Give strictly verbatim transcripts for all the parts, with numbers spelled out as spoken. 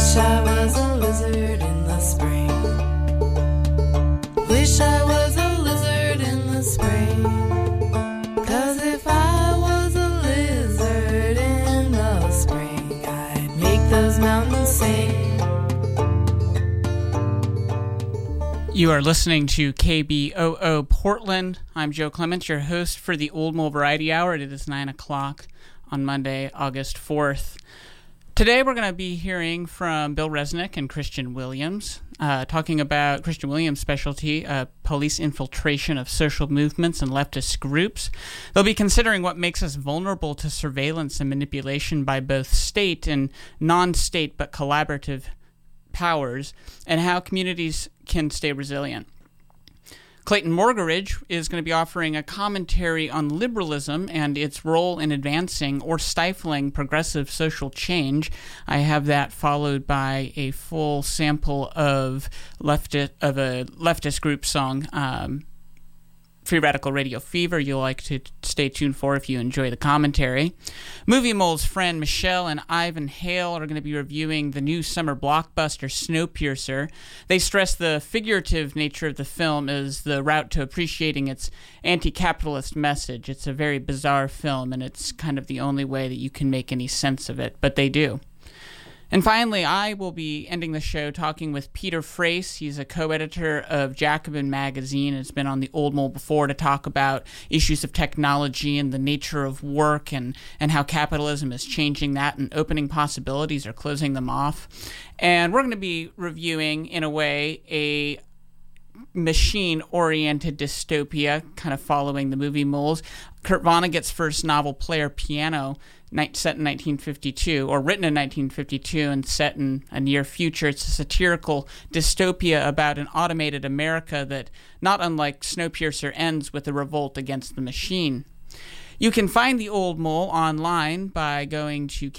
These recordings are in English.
Wish I was a lizard in the spring. Wish I was a lizard in the spring. 'Cause if I was a lizard in the spring, I'd make those mountains sing. You are listening to K B O O Portland. I'm Joe Clements, your host for the Old Mole Variety Hour. It is nine o'clock on Monday, August fourth. Today we're going to be hearing from Bill Resnick and Christian Williams, uh, talking about Christian Williams' specialty, uh, police infiltration of social movements and leftist groups. They'll be considering what makes us vulnerable to surveillance and manipulation by both state and non-state but collaborative powers, and how communities can stay resilient. Clayton Morgaridge is going to be offering a commentary on liberalism and its role in advancing or stifling progressive social change. I have that followed by a full sample of leftist, of a leftist group song, um, Free Radical Radio Fever, you'll like to stay tuned for if you enjoy the commentary. Movie Mole's friend Michelle and Ivan Hale are going to be reviewing the new summer blockbuster Snowpiercer. They stress the figurative nature of the film as the route to appreciating its anti-capitalist message. It's a very bizarre film, and it's kind of the only way that you can make any sense of it, but they do. And finally, I will be ending the show talking with Peter Frace. He's a co-editor of Jacobin Magazine and has been on the Old Mole before to talk about issues of technology and the nature of work and, and how capitalism is changing that and opening possibilities or closing them off. And we're going to be reviewing, in a way, a machine-oriented dystopia, kind of following the movie Moles. Kurt Vonnegut's first novel, Player Piano, set in nineteen fifty-two, or written in nineteen fifty-two and set in a near future. It's a satirical dystopia about an automated America that, not unlike Snowpiercer, ends with a revolt against the machine. You can find the Old Mole online by going to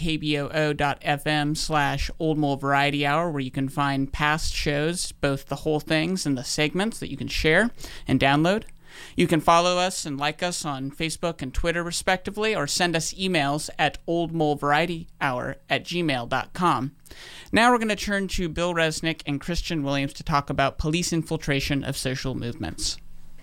kboo.fm slash Old Mole Variety Hour, where you can find past shows, both the whole things and the segments that you can share and download. You can follow us and like us on Facebook and Twitter, respectively, or send us emails at oldmolevarietyhour at gmail dot com. Now we're going to turn to Bill Resnick and Christian Williams to talk about police infiltration of social movements.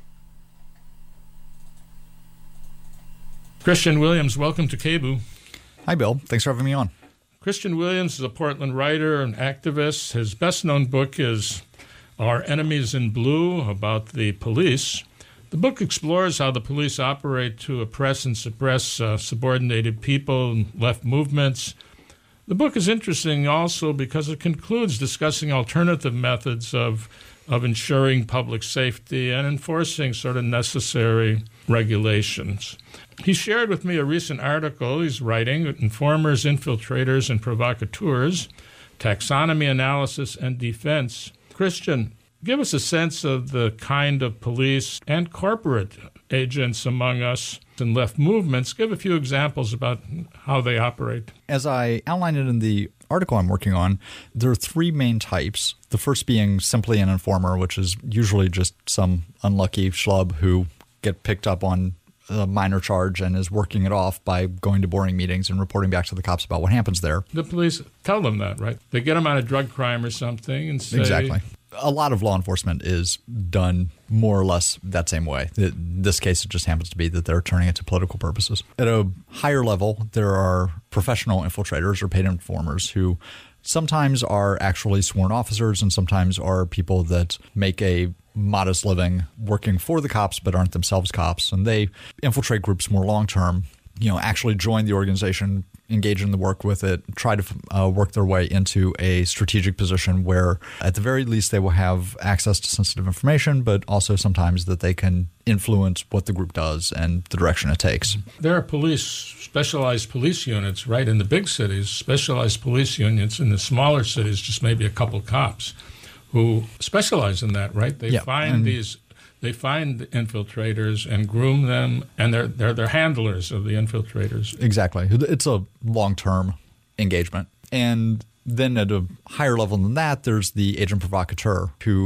Christian Williams, welcome to K B O O. Hi, Bill. Thanks for having me on. Christian Williams is a Portland writer and activist. His best-known book is Our Enemies in Blue, about the police. The book explores how the police operate to oppress and suppress uh, subordinated people and left movements. The book is interesting also because it concludes discussing alternative methods of, of ensuring public safety and enforcing sort of necessary regulations. He shared with me a recent article he's writing, Informers, Infiltrators, and Provocateurs, Taxonomy, Analysis, and Defense. Christian, give us a sense of the kind of police and corporate agents among us in left movements. Give a few examples about how they operate. As I outlined it in the article I'm working on, there are three main types. The first being simply an informer, which is usually just some unlucky schlub who get picked up on a minor charge and is working it off by going to boring meetings and reporting back to the cops about what happens there. The police tell them that, right? They get them on a drug crime or something and say... Exactly. A lot of law enforcement is done more or less that same way. In this case, it just happens to be that they're turning it to political purposes. At a higher level, there are professional infiltrators or paid informers who sometimes are actually sworn officers and sometimes are people that make a modest living working for the cops but aren't themselves cops. And they infiltrate groups more long-term, you know, actually join the organization, engage in the work with it, try to uh, work their way into a strategic position where at the very least they will have access to sensitive information, but also sometimes that they can influence what the group does and the direction it takes. There are police, specialized police units, right, in the big cities, specialized police units in the smaller cities, just maybe a couple cops who specialize in that, right? They yeah, find these... They find infiltrators and groom them, and they're they're they're handlers of the infiltrators. Exactly. It's a long-term engagement. And then at a higher level than that, there's the agent provocateur who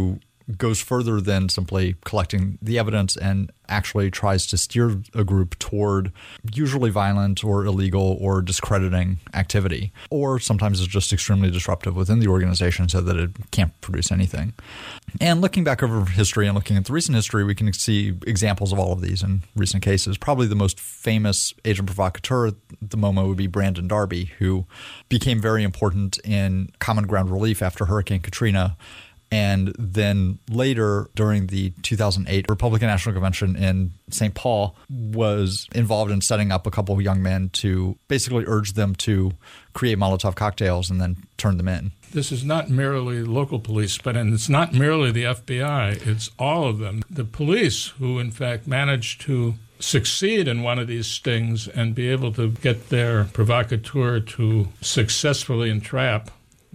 goes further than simply collecting the evidence and actually tries to steer a group toward usually violent or illegal or discrediting activity, or sometimes it's just extremely disruptive within the organization so that it can't produce anything. And looking back over history and looking at the recent history, we can see examples of all of these in recent cases. Probably the most famous agent provocateur at the moment would be Brandon Darby, who became very important in common ground relief after Hurricane Katrina. And then later, during the two thousand eight Republican National Convention in Saint Paul, was involved in setting up a couple of young men to basically urge them to create Molotov cocktails and then turn them in. This is not merely local police, but and it's not merely the F B I. It's all of them. The police who, in fact, managed to succeed in one of these stings and be able to get their provocateur to successfully entrap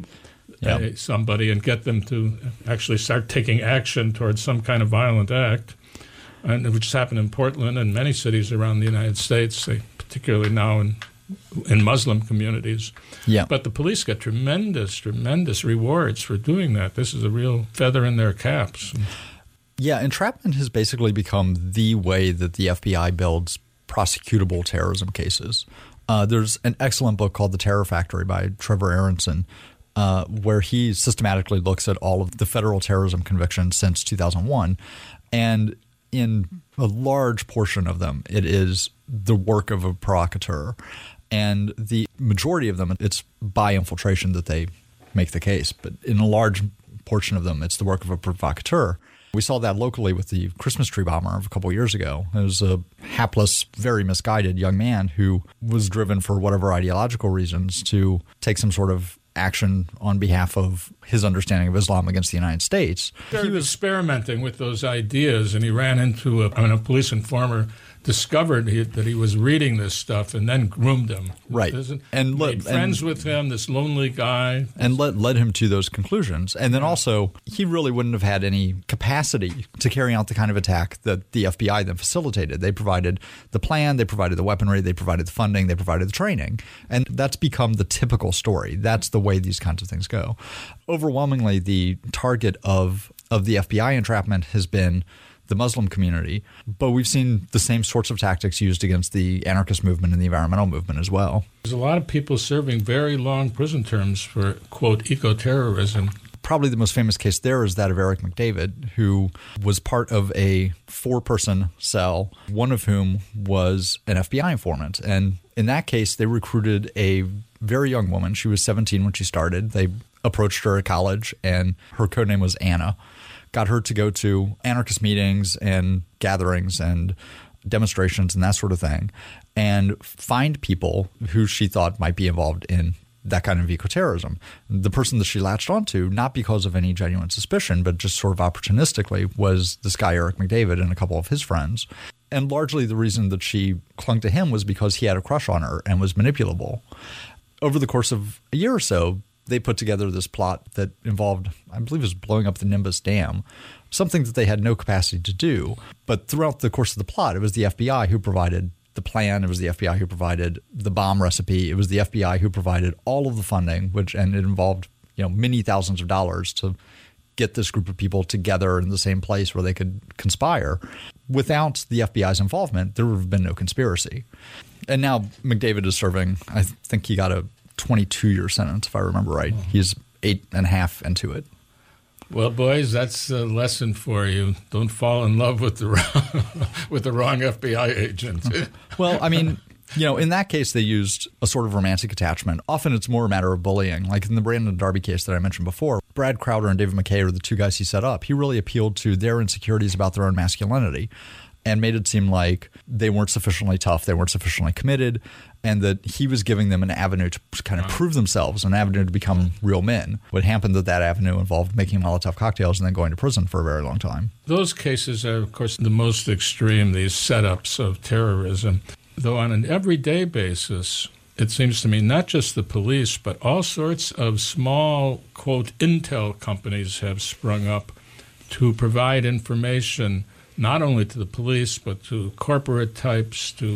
Yep. Uh, somebody and get them to actually start taking action towards some kind of violent act, and which has happened in Portland and many cities around the United States, particularly now in in Muslim communities. Yeah. But the police get tremendous, tremendous rewards for doing that. This is a real feather in their caps. Yeah, entrapment has basically become the way that the F B I builds prosecutable terrorism cases. Uh, there's an excellent book called The Terror Factory by Trevor Aronson, Uh, where he systematically looks at all of the federal terrorism convictions since two thousand one. And in a large portion of them, it is the work of a provocateur. And the majority of them, it's by infiltration that they make the case. But in a large portion of them, it's the work of a provocateur. We saw that locally with the Christmas tree bomber a couple of years ago. It was a hapless, very misguided young man who was driven for whatever ideological reasons to take some sort of action on behalf of his understanding of Islam against the United States. He was experimenting with those ideas, and he ran into a, I mean, a police informer discovered he, that he was reading this stuff and then groomed him. Right. And made friends and, with him, this lonely guy. And led, led him to those conclusions. And then also, he really wouldn't have had any capacity to carry out the kind of attack that the F B I then facilitated. They provided the plan, they provided the weaponry, they provided the funding, they provided the training. And that's become the typical story. That's the way these kinds of things go. Overwhelmingly, the target of, of the F B I entrapment has been the Muslim community, but we've seen the same sorts of tactics used against the anarchist movement and the environmental movement as well. There's a lot of people serving very long prison terms for, quote, eco-terrorism. Probably the most famous case there is that of Eric McDavid, who was part of a four-person cell, one of whom was an F B I informant. And in that case, they recruited a very young woman. She was seventeen when she started. They approached her at college, and her codename was Anna. Got her to go to anarchist meetings and gatherings and demonstrations and that sort of thing, and find people who she thought might be involved in that kind of eco-terrorism. The person that she latched onto, not because of any genuine suspicion, but just sort of opportunistically, was this guy Eric McDavid and a couple of his friends. And largely the reason that she clung to him was because he had a crush on her and was manipulable. Over the course of a year or so, they put together this plot that involved, I believe it was blowing up the Nimbus Dam, something that they had no capacity to do. But throughout the course of the plot, it was the F B I who provided the plan. It was the F B I who provided the bomb recipe. It was the F B I who provided all of the funding, which and it involved, you know, many thousands of dollars to get this group of people together in the same place where they could conspire. Without the F B I's involvement, there would have been no conspiracy. And now McDavid is serving, I think he got a twenty-two year sentence, if I remember right. Oh. He's eight and a half into it. Well, boys, that's a lesson for you. Don't fall in love with the wrong, with the wrong F B I agent. Well, I mean, you know, in that case, they used a sort of romantic attachment. Often it's more a matter of bullying. Like in the Brandon Darby case that I mentioned before, Brad Crowder and David McKay are the two guys he set up. He really appealed to their insecurities about their own masculinity and made it seem like they weren't sufficiently tough, they weren't sufficiently committed, and that he was giving them an avenue to kind of prove themselves, an avenue to become real men. What happened that that avenue involved making Molotov cocktails and then going to prison for a very long time. Those cases are, of course, the most extreme, these setups of terrorism. Though on an everyday basis, it seems to me not just the police, but all sorts of small, quote, intel companies have sprung up to provide information not only to the police, but to corporate types, to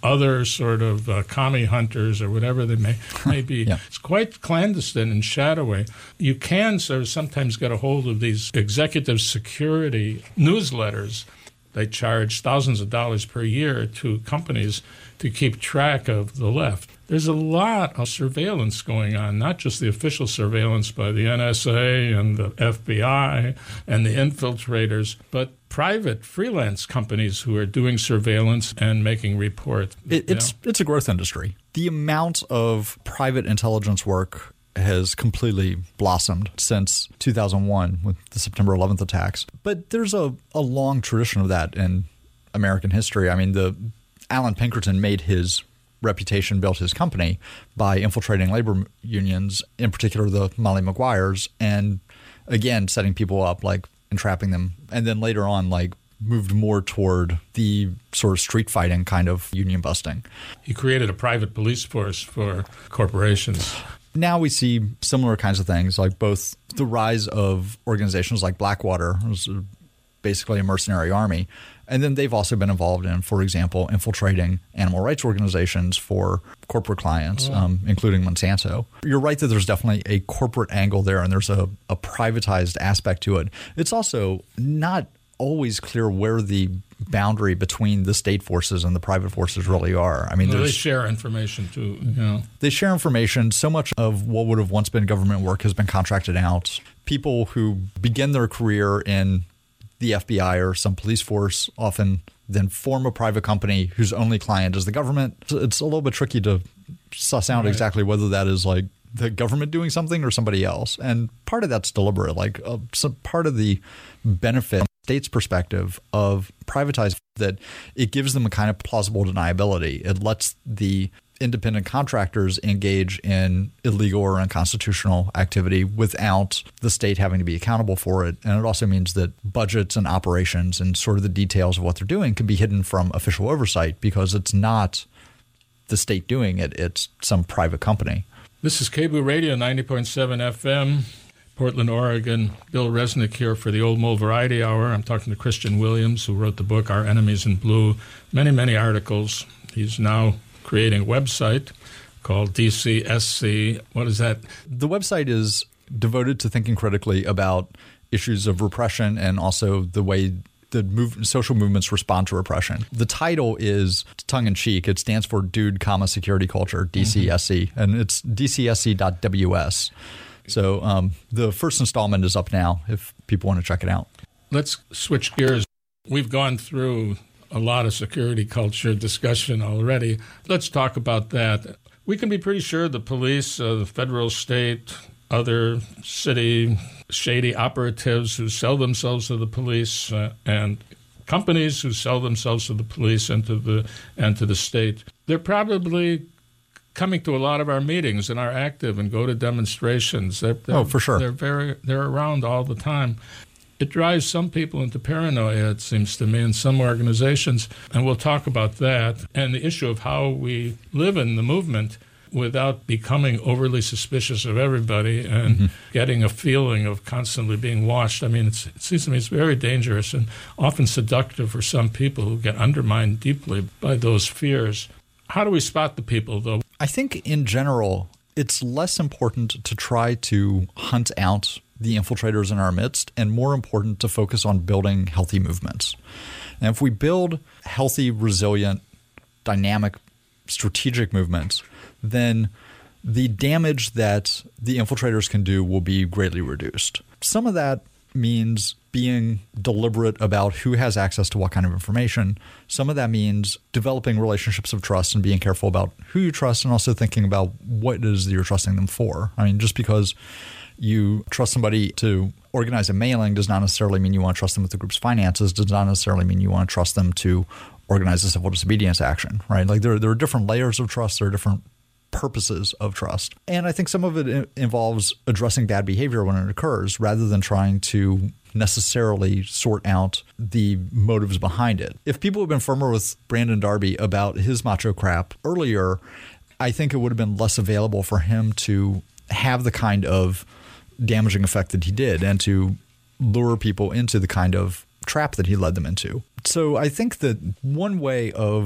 other sort of uh, commie hunters or whatever they may, may be. Yeah. It's quite clandestine and shadowy. You can sort of sometimes get a hold of these executive security newsletters. They charge thousands of dollars per year to companies to keep track of the left. There's a lot of surveillance going on, not just the official surveillance by the N S A and the F B I and the infiltrators, but private freelance companies who are doing surveillance and making reports. It, it's Yeah. it's a growth industry. The amount of private intelligence work has completely blossomed since two thousand one with the September eleventh attacks. But there's a, a long tradition of that in American history. I mean, the Alan Pinkerton made his reputation, built his company by infiltrating labor unions, in particular the Molly Maguires, and again setting people up, like entrapping them, and then later on like moved more toward the sort of street fighting kind of union busting. He created a private police force for corporations. Now we see similar kinds of things, like both the rise of organizations like Blackwater, which is basically a mercenary army, and then they've also been involved in, for example, infiltrating animal rights organizations for corporate clients, oh. um, including Monsanto. You're right that there's definitely a corporate angle there, and there's a, a privatized aspect to it. It's also not always clear where the boundary between the state forces and the private forces really are. I mean, well, they share information too. You know. They share information. So much of what would have once been government work has been contracted out. People who begin their career in the F B I or some police force often then form a private company whose only client is the government. It's a little bit tricky to suss out right. exactly whether that is like the government doing something or somebody else. And part of that's deliberate. Like uh, some part of the benefit from the state's perspective of privatized that it gives them a kind of plausible deniability. It lets the independent contractors engage in illegal or unconstitutional activity without the state having to be accountable for it. And it also means that budgets and operations and sort of the details of what they're doing can be hidden from official oversight because it's not the state doing it, it's some private company. This is K B O O Radio, ninety point seven F M, Portland, Oregon. Bill Resnick here for the Old Mole Variety Hour. I'm talking to Christian Williams, who wrote the book Our Enemies in Blue, many, many articles. He's now creating a website called D C S C. What is that? The website is devoted to thinking critically about issues of repression and also the way the move, social movements respond to repression. The title is tongue-in-cheek. It stands for Dude, comma, Security Culture, D C S C, mm-hmm. and it's D C S C dot W S. So um, the first installment is up now if people want to check it out. Let's switch gears. We've gone through a lot of security culture discussion already. Let's talk about that. We can be pretty sure the police, uh, the federal, state, other city shady operatives who sell themselves to the police uh, and companies who sell themselves to the police and to the and to the state, they're probably coming to a lot of our meetings and are active and go to demonstrations. They're, they're, oh, for sure. They're very they're around all the time. It drives some people into paranoia, it seems to me, in some organizations, and we'll talk about that and the issue of how we live in the movement without becoming overly suspicious of everybody and mm-hmm. getting a feeling of constantly being watched. I mean, it's, it seems to me it's very dangerous and often seductive for some people who get undermined deeply by those fears. How do we spot the people, though? I think in general, it's less important to try to hunt out the infiltrators in our midst and more important to focus on building healthy movements. And if we build healthy, resilient, dynamic, strategic movements, then the damage that the infiltrators can do will be greatly reduced. Some of that means being deliberate about who has access to what kind of information. Some of that means developing relationships of trust and being careful about who you trust and also thinking about what it is that you're trusting them for. I mean, just because you trust somebody to organize a mailing does not necessarily mean you want to trust them with the group's finances, does not necessarily mean you want to trust them to organize a civil disobedience action, right? Like there, there are different layers of trust, there are different purposes of trust. And I think some of it involves addressing bad behavior when it occurs rather than trying to necessarily sort out the motives behind it. If people had been firmer with Brandon Darby about his macho crap earlier, I think it would have been less available for him to have the kind of damaging effect that he did and to lure people into the kind of trap that he led them into. So I think that one way of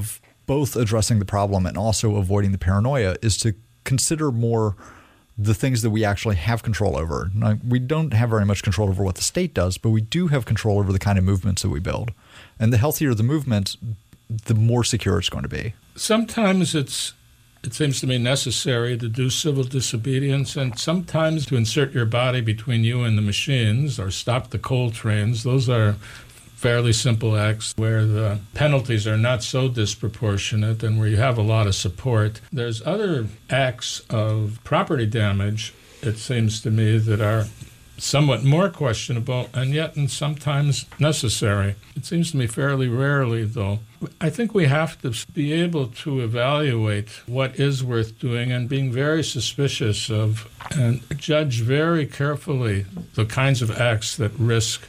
both addressing the problem and also avoiding the paranoia is to consider more the things that we actually have control over. Now, we don't have very much control over what the state does, but we do have control over the kind of movements that we build. And the healthier the movement, the more secure it's going to be. Sometimes it's it seems to me necessary to do civil disobedience, and sometimes to insert your body between you and the machines or stop the coal trains. Those are fairly simple acts where the penalties are not so disproportionate and where you have a lot of support. There's other acts of property damage, it seems to me, that are somewhat more questionable and yet and sometimes necessary. It seems to me fairly rarely, though. I think we have to be able to evaluate what is worth doing and being very suspicious of and judge very carefully the kinds of acts that risk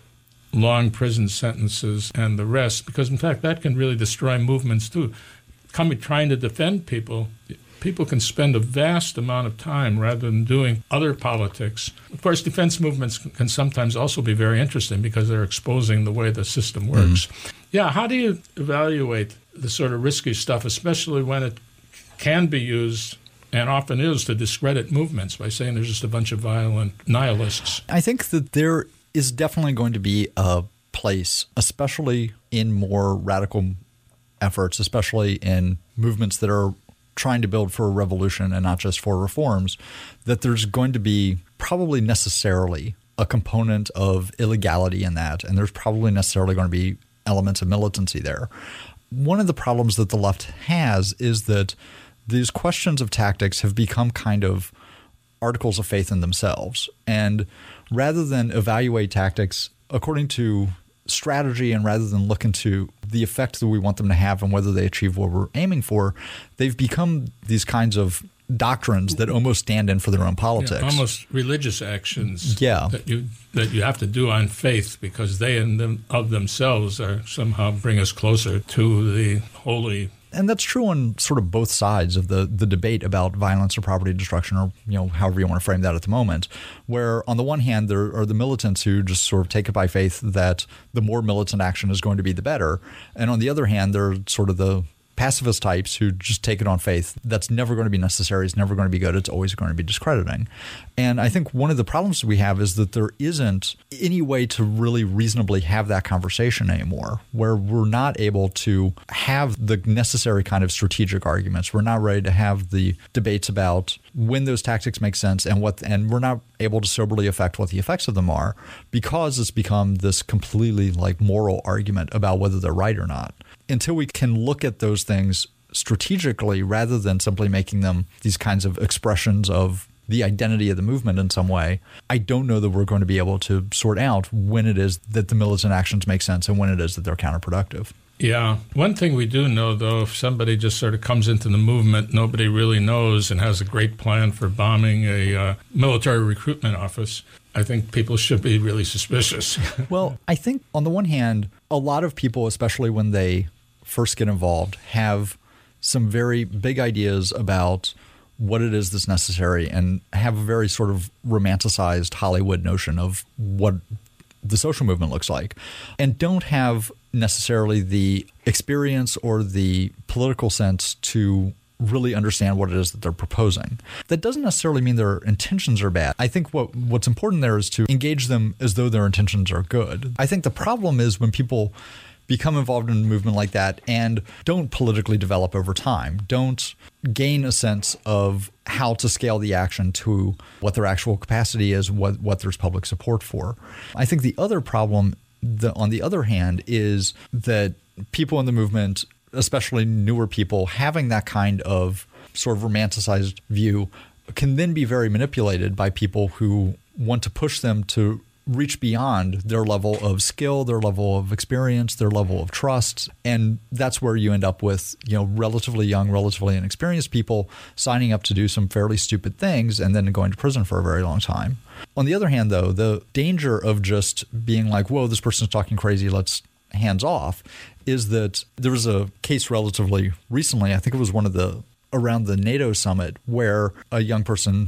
long prison sentences and the rest, because in fact that can really destroy movements too. Coming trying to defend people, people can spend a vast amount of time rather than doing other politics. Of course, defense movements can sometimes also be very interesting because they're exposing the way the system works. Mm-hmm. Yeah, how do you evaluate the sort of risky stuff, especially when it can be used and often is to discredit movements by saying there's just a bunch of violent nihilists? I think that there is definitely going to be a place, especially in more radical efforts, especially in movements that are trying to build for a revolution and not just for reforms, that there's going to be probably necessarily a component of illegality in that, and there's probably necessarily going to be elements of militancy there. One of the problems that the left has is that these questions of tactics have become kind of articles of faith in themselves, and rather than evaluate tactics according to strategy and rather than look into the effect that we want them to have and whether they achieve what we're aiming for, they've become these kinds of doctrines that almost stand in for their own politics. Yeah, almost religious actions yeah. that you that you have to do on faith because they in them, of themselves are somehow bring us closer to the holy. And that's true on sort of both sides of the, the debate about violence or property destruction, or you know however you want to frame that at the moment, where on the one hand there are the militants who just sort of take it by faith that the more militant action is going to be the better, and on the other hand there are sort of the pacifist types who just take it on faith. That's never going to be necessary. It's never going to be good. It's always going to be discrediting. And I think one of the problems we have is that there isn't any way to really reasonably have that conversation anymore, where we're not able to have the necessary kind of strategic arguments. We're not ready to have the debates about when those tactics make sense and what, and we're not able to soberly affect what the effects of them are, because it's become this completely like moral argument about whether they're right or not. Until we can look at those things strategically rather than simply making them these kinds of expressions of the identity of the movement in some way, I don't know that we're going to be able to sort out when it is that the militant actions make sense and when it is that they're counterproductive. Yeah. One thing we do know, though, if somebody just sort of comes into the movement, nobody really knows, and has a great plan for bombing a uh, military recruitment office, I think people should be really suspicious. Well, I think on the one hand, a lot of people, especially when they first get involved, have some very big ideas about what it is that's necessary and have a very sort of romanticized Hollywood notion of what the social movement looks like, and don't have necessarily the experience or the political sense to really understand what it is that they're proposing. That doesn't necessarily mean their intentions are bad. I think what what's important there is to engage them as though their intentions are good. I think the problem is when people become involved in a movement like that and don't politically develop over time, don't gain a sense of how to scale the action to what their actual capacity is, what, what there's public support for. I think the other problem, the, on the other hand, is that people in the movement, especially newer people, having that kind of sort of romanticized view can then be very manipulated by people who want to push them to reach beyond their level of skill, their level of experience, their level of trust. And that's where you end up with, you know, relatively young, relatively inexperienced people signing up to do some fairly stupid things and then going to prison for a very long time. On the other hand, though, the danger of just being like, whoa, this person's talking crazy, let's hands off, is that there was a case relatively recently, I think it was one of the around the NATO summit, where a young person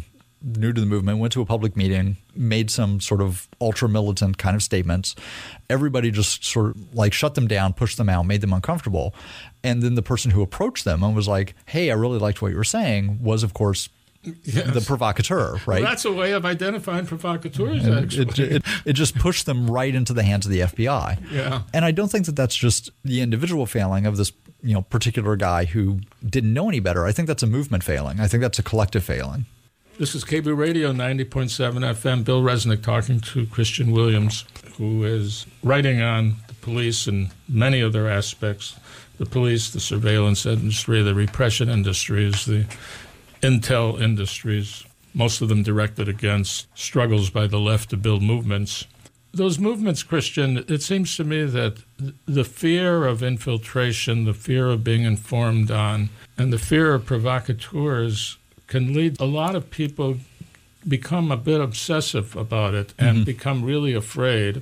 new to the movement, went to a public meeting, made some sort of ultra-militant kind of statements. Everybody just sort of like shut them down, pushed them out, made them uncomfortable. And then the person who approached them and was like, hey, I really liked what you were saying, was, of course, yes. the provocateur, right? Well, that's a way of identifying provocateurs, actually. It, it, it just pushed them right into the hands of the F B I. Yeah. And I don't think that that's just the individual failing of this, you know, particular guy who didn't know any better. I think that's a movement failing. I think that's a collective failing. This is K B Radio ninety point seven F M. Bill Resnick talking to Christian Williams, who is writing on the police and many other aspects. The police, the surveillance industry, the repression industries, the intel industries, most of them directed against struggles by the left to build movements. Those movements, Christian, it seems to me that the fear of infiltration, the fear of being informed on, and the fear of provocateurs can lead a lot of people become a bit obsessive about it and mm-hmm. become really afraid,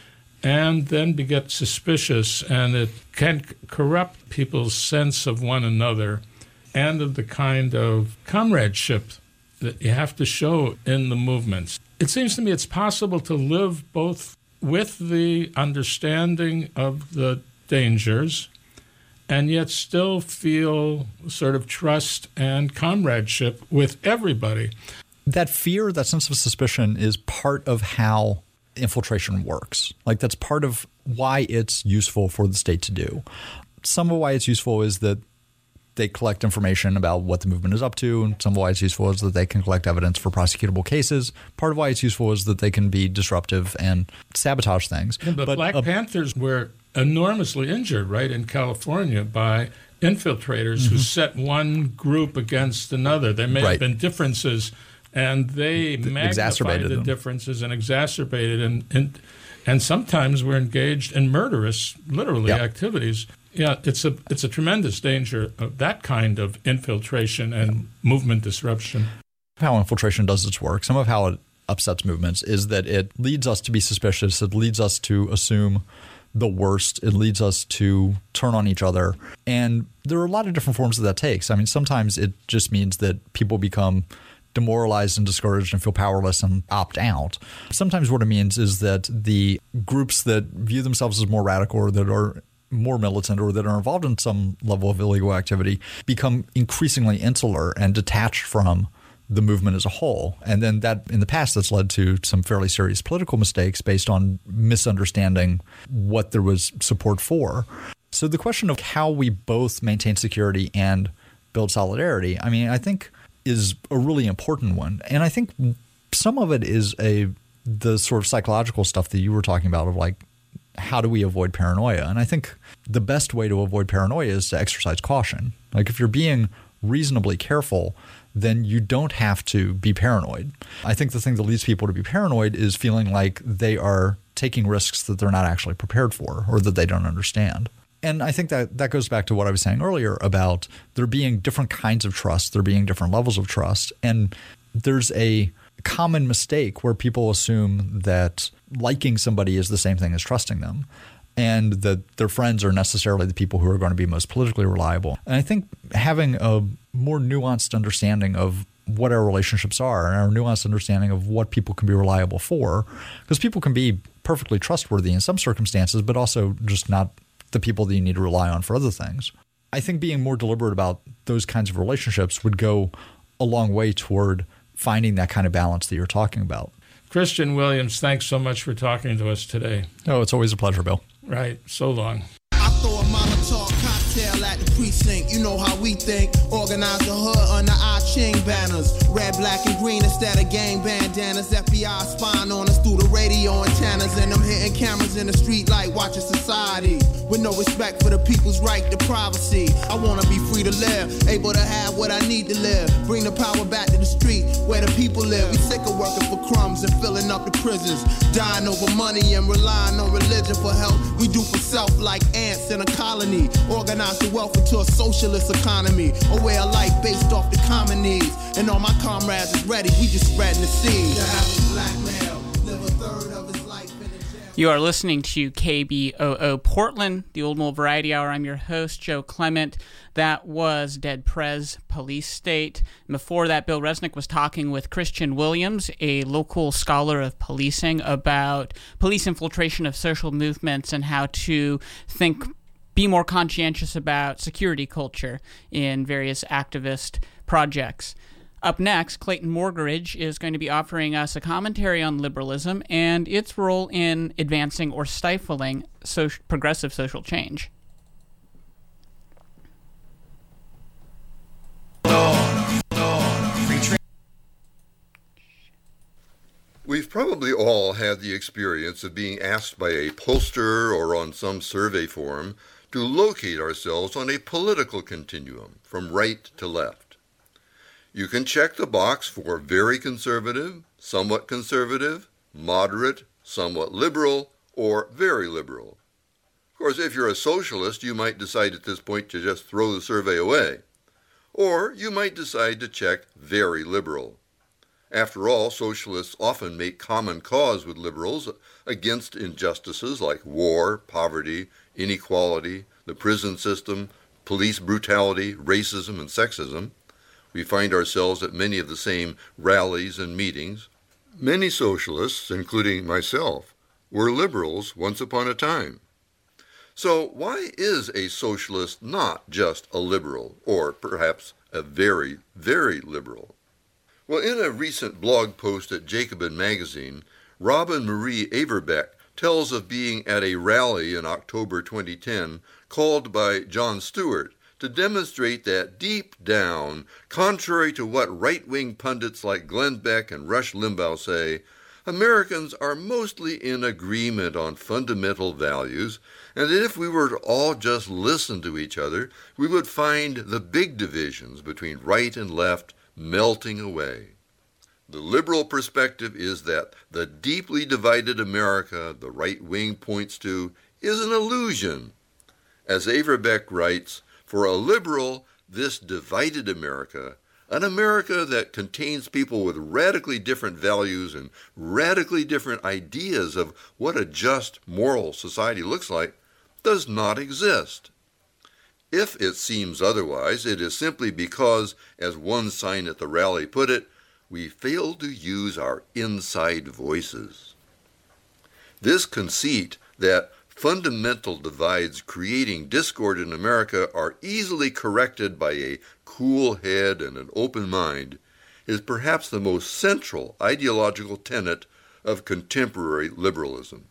and then get suspicious, and it can corrupt people's sense of one another and of the kind of comradeship that you have to show in the movements. It seems to me it's possible to live both with the understanding of the dangers and yet still feel sort of trust and comradeship with everybody. That fear, that sense of suspicion is part of how infiltration works. Like, that's part of why it's useful for the state to do. Some of why it's useful is that they collect information about what the movement is up to, and some of why it's useful is that they can collect evidence for prosecutable cases. Part of why it's useful is that they can be disruptive and sabotage things. Yeah, but, but Black uh, Panthers were enormously injured, right, in California by infiltrators mm-hmm. who set one group against another. There may right. have been differences, and they Th- magnified the them. differences and exacerbated, and, and and sometimes were engaged in murderous, literally, yep. activities. Yeah, it's a it's a tremendous danger of that kind of infiltration and yeah. movement disruption. How infiltration does its work, some of how it upsets movements, is that it leads us to be suspicious. It leads us to assume the worst. It leads us to turn on each other. And there are a lot of different forms that that takes. I mean, sometimes it just means that people become demoralized and discouraged and feel powerless and opt out. Sometimes what it means is that the groups that view themselves as more radical or that are more militant or that are involved in some level of illegal activity become increasingly insular and detached from the movement as a whole. And then that, in the past, that's led to some fairly serious political mistakes based on misunderstanding what there was support for. So the question of how we both maintain security and build solidarity, I mean, I think is a really important one. And I think some of it is a the sort of psychological stuff that you were talking about of like, how do we avoid paranoia? And I think the best way to avoid paranoia is to exercise caution. Like, if you're being reasonably careful, then you don't have to be paranoid. I think the thing that leads people to be paranoid is feeling like they are taking risks that they're not actually prepared for or that they don't understand. And I think that that goes back to what I was saying earlier about there being different kinds of trust, there being different levels of trust. And there's a common mistake where people assume that liking somebody is the same thing as trusting them, and that their friends are necessarily the people who are going to be most politically reliable. And I think having a more nuanced understanding of what our relationships are and our nuanced understanding of what people can be reliable for, because people can be perfectly trustworthy in some circumstances, but also just not the people that you need to rely on for other things. I think being more deliberate about those kinds of relationships would go a long way toward finding that kind of balance that you're talking about. Christian Williams, thanks so much for talking to us today. Oh, it's always a pleasure, Bill. Right. So long. I throw a Molotov cocktail at the precinct. You know how we think. Organize the hood under our Ching banners. Red, black, and green instead of gang bandanas. F B I spying on us through the radio antennas. And them hitting cameras in the street like watching society. With no respect for the people's right to privacy. I want to be free to live. Able to have what I need to live. Bring the power back to the street where the people live. We sick of working for crumbs and filling up the prisons. Dying over money and relying on religion for help. We do for self like ants in a colony. Organize the wealth into a socialist economy. A way of life based off the common needs. And all my comrades is ready, we just spreading the seed. The average black male live a third of his life in the jail. You are listening to K B O O Portland, the Old Mole Variety Hour. I'm your host, Joe Clement. That was Dead Prez, Police State. And before that, Bill Resnick was talking with Christian Williams, a local scholar of policing, about police infiltration of social movements and how to think, be more conscientious about security culture in various activist projects. Up next, Clayton Morgridge is going to be offering us a commentary on liberalism and its role in advancing or stifling social, progressive social change. We've probably all had the experience of being asked by a pollster or on some survey forum to locate ourselves on a political continuum from right to left. You can check the box for very conservative, somewhat conservative, moderate, somewhat liberal, or very liberal. Of course, if you're a socialist, you might decide at this point to just throw the survey away. Or you might decide to check very liberal. After all, socialists often make common cause with liberals against injustices like war, poverty, inequality, the prison system, police brutality, racism, and sexism. We find ourselves at many of the same rallies and meetings. Many socialists, including myself, were liberals once upon a time. So why is a socialist not just a liberal, or perhaps a very, very liberal? Well, in a recent blog post at Jacobin magazine, Robin Marie Averbeck tells of being at a rally in October twenty ten called by Jon Stewart to demonstrate that deep down, contrary to what right-wing pundits like Glenn Beck and Rush Limbaugh say, Americans are mostly in agreement on fundamental values, and that if we were to all just listen to each other, we would find the big divisions between right and left melting away. The liberal perspective is that the deeply divided America the right wing points to is an illusion. As Averbeck writes, for a liberal, this divided America, an America that contains people with radically different values and radically different ideas of what a just, moral society looks like, does not exist. If it seems otherwise, it is simply because, as one sign at the rally put it, we fail to use our inside voices. This conceit that fundamental divides creating discord in America are easily corrected by a cool head and an open mind is perhaps the most central ideological tenet of contemporary liberalism.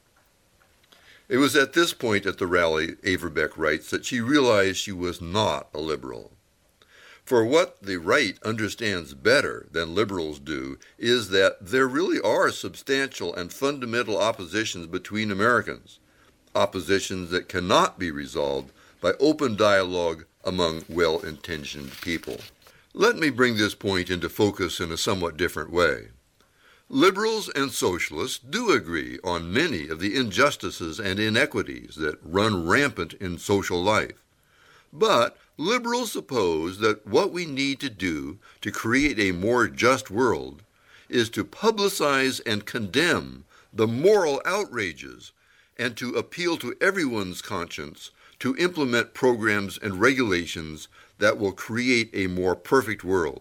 It was at this point at the rally, Averbeck writes, that she realized she was not a liberal. For what the right understands better than liberals do is that there really are substantial and fundamental oppositions between Americans, oppositions that cannot be resolved by open dialogue among well-intentioned people. Let me bring this point into focus in a somewhat different way. Liberals and socialists do agree on many of the injustices and inequities that run rampant in social life. But liberals suppose that what we need to do to create a more just world is to publicize and condemn the moral outrages and to appeal to everyone's conscience to implement programs and regulations that will create a more perfect world.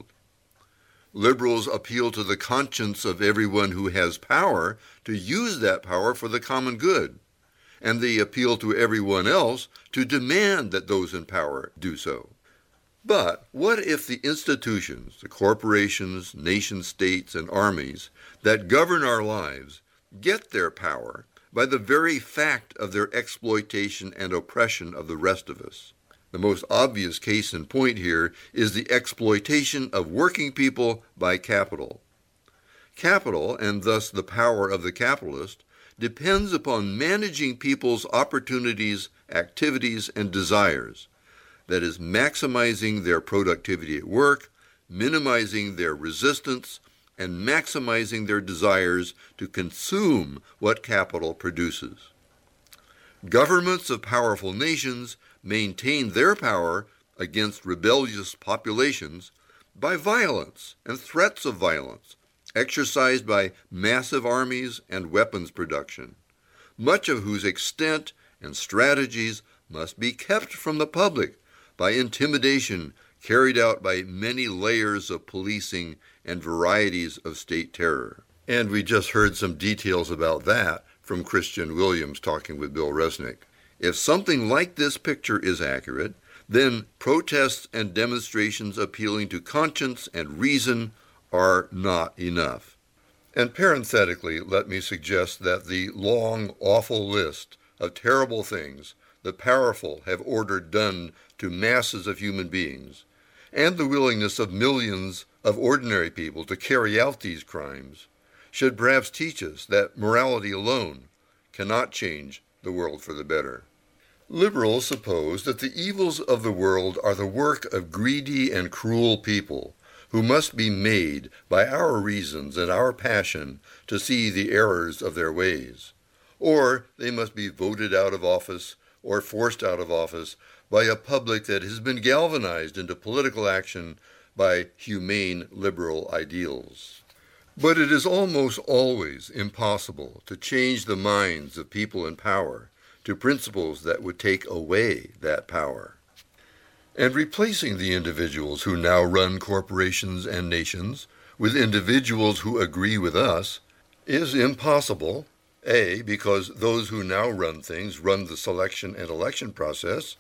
Liberals appeal to the conscience of everyone who has power to use that power for the common good, and they appeal to everyone else to demand that those in power do so. But what if the institutions, the corporations, nation-states, and armies that govern our lives get their power by the very fact of their exploitation and oppression of the rest of us? The most obvious case in point here is the exploitation of working people by capital. Capital, and thus the power of the capitalist, depends upon managing people's opportunities, activities, and desires. That is, maximizing their productivity at work, minimizing their resistance, and maximizing their desires to consume what capital produces. Governments of powerful nations maintain their power against rebellious populations by violence and threats of violence, exercised by massive armies and weapons production. much of whose extent and strategies must be kept from the public by intimidation carried out by many layers of policing and varieties of state terror. And we just heard some details about that from Christian Williams talking with Bill Resnick. If something like this picture is accurate, then protests and demonstrations appealing to conscience and reason are not enough. And parenthetically, let me suggest that the long, awful list of terrible things the powerful have ordered done to masses of human beings, and the willingness of millions of ordinary people to carry out these crimes, should perhaps teach us that morality alone cannot change the world for the better. Liberals suppose that the evils of the world are the work of greedy and cruel people who must be made by our reasons and our passion to see the errors of their ways, or they must be voted out of office or forced out of office by a public that has been galvanized into political action by humane liberal ideals. But it is almost always impossible to change the minds of people in power to principles that would take away that power. And replacing the individuals who now run corporations and nations with individuals who agree with us is impossible, A, because those who now run things run the selection and election process,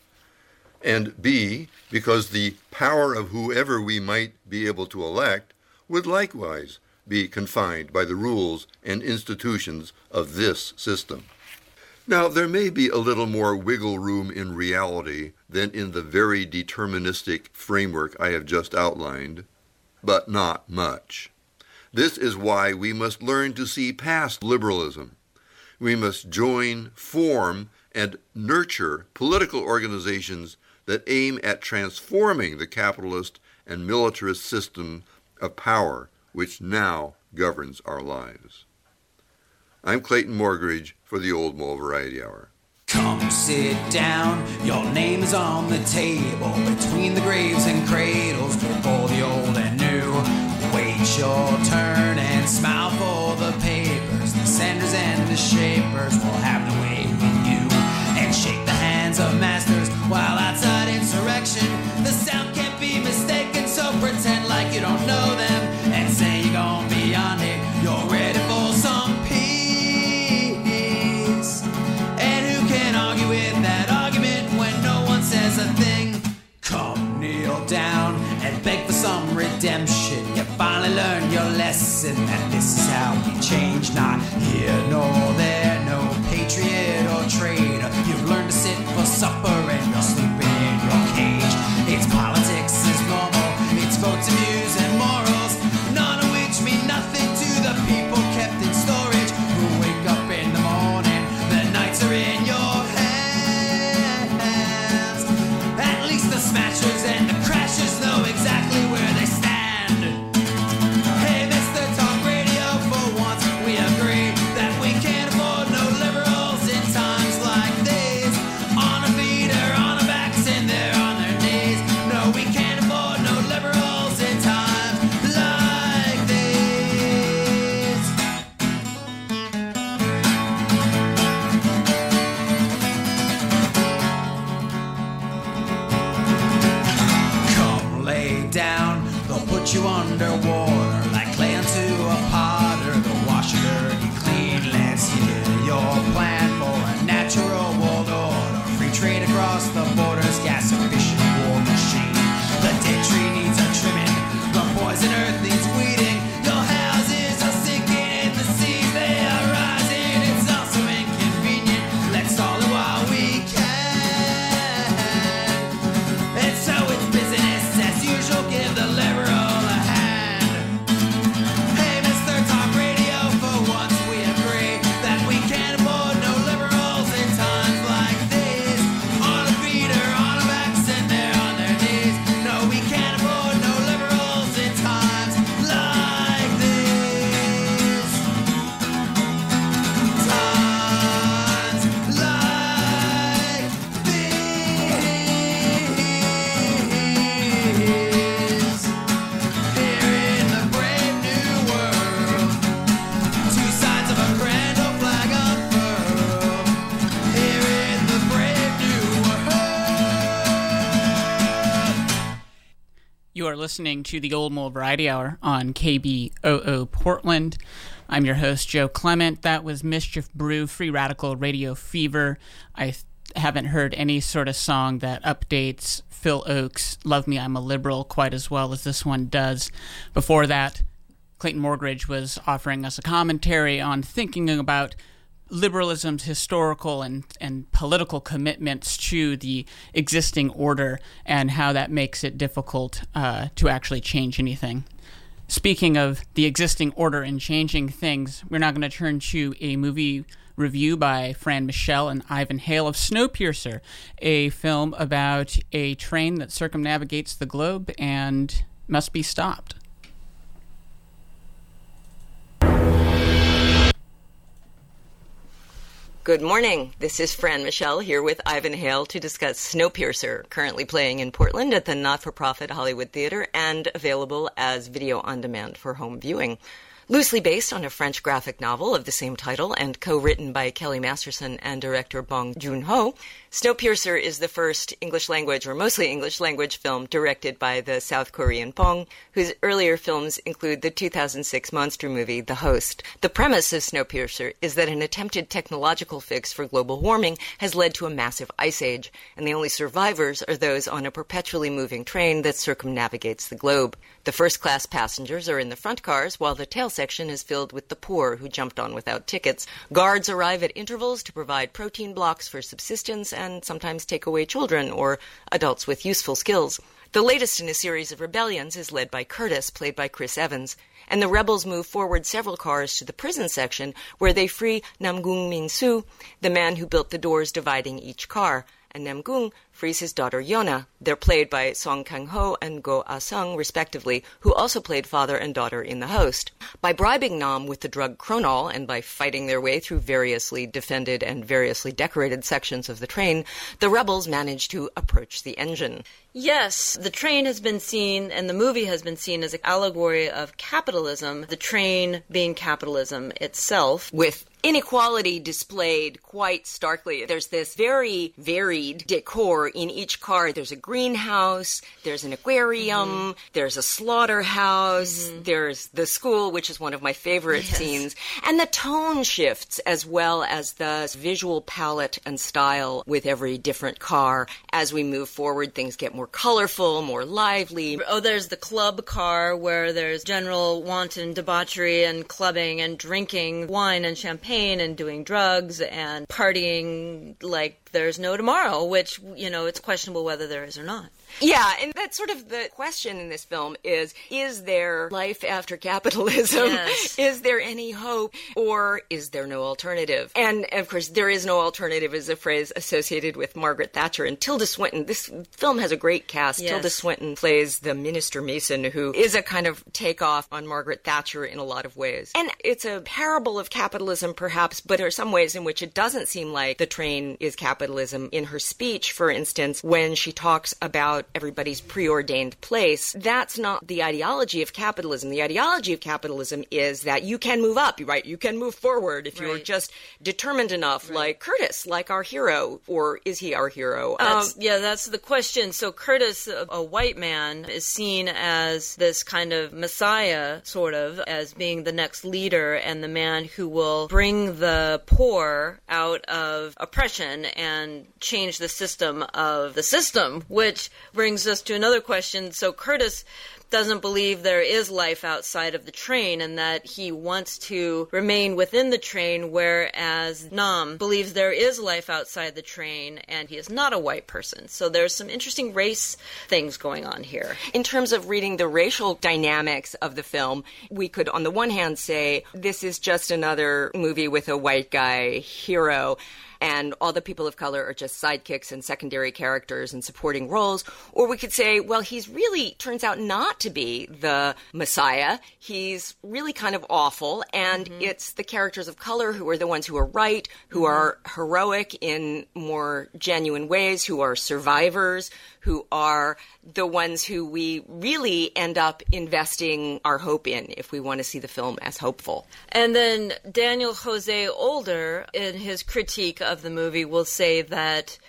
and B, because the power of whoever we might be able to elect would likewise be confined by the rules and institutions of this system. Now, there may be a little more wiggle room in reality than in the very deterministic framework I have just outlined, but not much. This is why we must learn to see past liberalism. We must join, form, and nurture political organizations that aim at transforming the capitalist and militarist system of power which now governs our lives. I'm Clayton Morgridge for the Old Mole Variety Hour. Come sit down, your name is on the table, between the graves and cradles, for the old and new. Wait your turn and smile for the papers, the senders and the shapers will have their way with you. And shake the hands of masters while outside insurrection, the sound can't be mistaken, so pretend like you don't know them, and say you're gonna be on it, you're ready for some peace. And who can argue with that argument when no one says a thing? Come kneel down and beg for some redemption. You finally learned your lesson, that this is how we change. Not here nor there, no patriot or traitor. You've learned to sit for supper and you're sleeping in your cage. It's politics is normal, it's votes and views and morals, none of which mean nothing to the people kept in storage, who wake up in the morning, the nights are in your hands. At least the smashers and the crashers know exactly where they stand. Hey, Mister Talk Radio, for once we agree that we can't afford no liberals in times like these. On our feet listening to the Old Mole Variety Hour on K B O O Portland. I'm your host, Joe Clement. That was Mischief Brew, Free Radical Radio Fever. I th- haven't heard any sort of song that updates Phil Oakes' Love Me, I'm a Liberal quite as well as this one does. Before that, Clayton Morgridge was offering us a commentary on thinking about liberalism's historical and, and political commitments to the existing order and how that makes it difficult uh, to actually change anything. Speaking of the existing order and changing things, we're now going to turn to a movie review by Fran Michelle and Ivan Hale of Snowpiercer, a film about a train that circumnavigates the globe and must be stopped. Good morning. This is Fran Michelle here with Ivan Hale to discuss Snowpiercer, currently playing in Portland at the not-for-profit Hollywood Theater and available as video on demand for home viewing. Loosely based on a French graphic novel of the same title and co-written by Kelly Masterson and director Bong Joon-ho, Snowpiercer is the first English-language, or mostly English-language, film directed by the South Korean Bong, whose earlier films include the two thousand six monster movie The Host. The premise of Snowpiercer is that an attempted technological fix for global warming has led to a massive ice age, and the only survivors are those on a perpetually moving train that circumnavigates the globe. The first-class passengers are in the front cars, while the tail section is filled with the poor who jumped on without tickets. Guards arrive at intervals to provide protein blocks for subsistence and sometimes take away children or adults with useful skills. The latest in a series of rebellions is led by Curtis, played by Chris Evans, and the rebels move forward several cars to the prison section where they free Namgung Min-soo, the man who built the doors dividing each car, and Namgung frees his daughter Yona. They're played by Song Kang-ho and Go Ah-sung, respectively, who also played father and daughter in The Host. By bribing Nam with the drug Kronol and by fighting their way through variously defended and variously decorated sections of the train, the rebels manage to approach the engine. Yes, the train has been seen, and the movie has been seen as an allegory of capitalism, the train being capitalism itself. With inequality displayed quite starkly. There's this very varied decor in each car. There's a greenhouse, there's an aquarium, mm-hmm. there's a slaughterhouse, mm-hmm. there's the school, which is one of my favorite yes. scenes, and the tone shifts as well as the visual palette and style with every different car. As we move forward, things get more colorful, more lively. Oh, there's the club car where there's general wanton debauchery and clubbing and drinking wine and champagne and doing drugs and partying like there's no tomorrow, which, you know, it's questionable whether there is or not. Yeah, and that's sort of the question in this film is, is there life after capitalism? Yes. Is there any hope? Or is there no alternative? And, of course, there is no alternative is a phrase associated with Margaret Thatcher and Tilda Swinton. This film has a great cast. Yes. Tilda Swinton plays the Minister Mason, who is a kind of takeoff on Margaret Thatcher in a lot of ways. And it's a parable of capitalism, perhaps, but there are some ways in which it doesn't seem like the train is capitalism. In her speech, for instance, when she talks about everybody's preordained place, that's not the ideology of capitalism. The ideology of capitalism is that you can move up, right? You can move forward if right. you're just determined enough, right. like Curtis, like our hero. Or is he our hero? That's, um, yeah, that's the question. So Curtis, a, a white man, is seen as this kind of messiah, sort of, as being the next leader and the man who will bring the poor out of oppression and change the system of the system, which brings us to another question. So Curtis doesn't believe there is life outside of the train and that he wants to remain within the train, whereas Nam believes there is life outside the train and he is not a white person. So there's some interesting race things going on here. In terms of reading the racial dynamics of the film, we could on the one hand say this is just another movie with a white guy hero, and all the people of color are just sidekicks and secondary characters and supporting roles. Or we could say, well, he's really turns out not to be the Messiah. He's really kind of awful, and mm-hmm. it's the characters of color who are the ones who are right, who mm-hmm. are heroic in more genuine ways, who are survivors, who are the ones who we really end up investing our hope in if we want to see the film as hopeful. And then Daniel Jose Older, in his critique of the movie, will say that